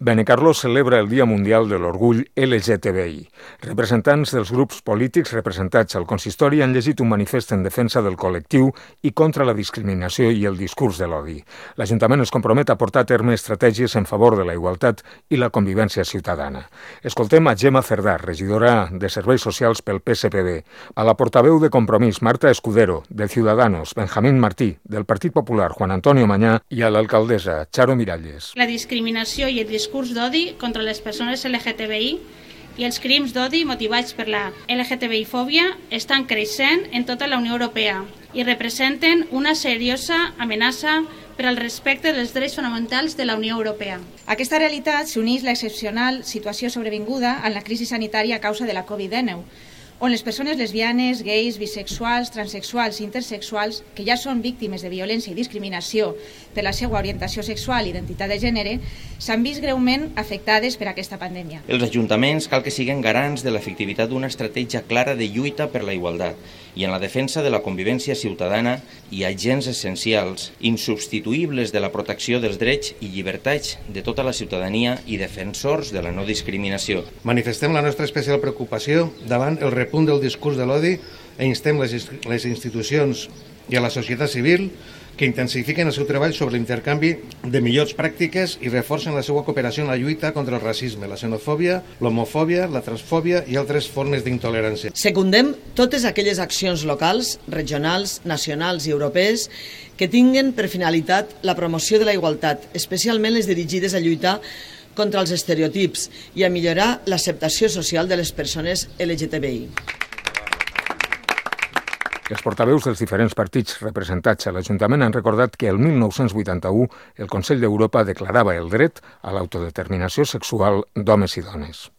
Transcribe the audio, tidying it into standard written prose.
Benicarló celebra el Dia Mundial de l'Orgull LGTBI. Representants dels grups polítics representats al consistori han llegit un manifest en defensa del col·lectiu i contra la discriminació i el discurs de l'odi. L'Ajuntament es compromet a portar a terme estratègies en favor de la igualtat i la convivència ciutadana. Escoltem a Gemma Cerdà, regidora de Serveis Socials pel PSPB, a la portaveu de Compromís, Marta Escudero, de Ciudadanos, Benjamín Martí, del Partit Popular, Juan Antonio Mañá, i a l'alcaldessa, Charo Miralles. La discriminació i el discurs d'odi contra les persones LGTBI i els crims d'odi motivats per la LGTBI-fòbia estan creixent en tota la Unió Europea i representen una seriosa amenaça per al respecte dels drets fonamentals de la Unió Europea. A aquesta realitat s'uneix l'excepcional situació sobrevinguda en la crisi sanitària a causa de la Covid-19, on les persones lesbianes, gais, bisexuals, transexuals i intersexuals, que ja són víctimes de violència i discriminació per la seva orientació sexual i identitat de gènere, s'han vist greument afectades per aquesta pandèmia. Els ajuntaments cal que siguin garants de l'efectivitat d'una estratègia clara de lluita per la igualtat i en la defensa de la convivència ciutadana i agents essencials, insubstituïbles de la protecció dels drets i llibertats de tota la ciutadania i defensors de la no discriminació. Manifestem la nostra especial preocupació davant el repunt del discurs de l'odi i instem les institucions i a la societat civil que intensifiquen el seu treball sobre l'intercanvi de millors pràctiques i reforcen la seva cooperació en la lluita contra el racisme, la xenofòbia, l'homofòbia, la transfòbia i altres formes d'intolerància. Secundem totes aquelles accions locals, regionals, nacionals i europees que tinguen per finalitat la promoció de la igualtat, especialment les dirigides a lluitar contra els estereotips i a millorar l'acceptació social de les persones LGTBI. Els portaveus dels diferents partits representats a l'Ajuntament han recordat que el 1981 el Consell d'Europa declarava el dret a l'autodeterminació sexual d'homes i dones.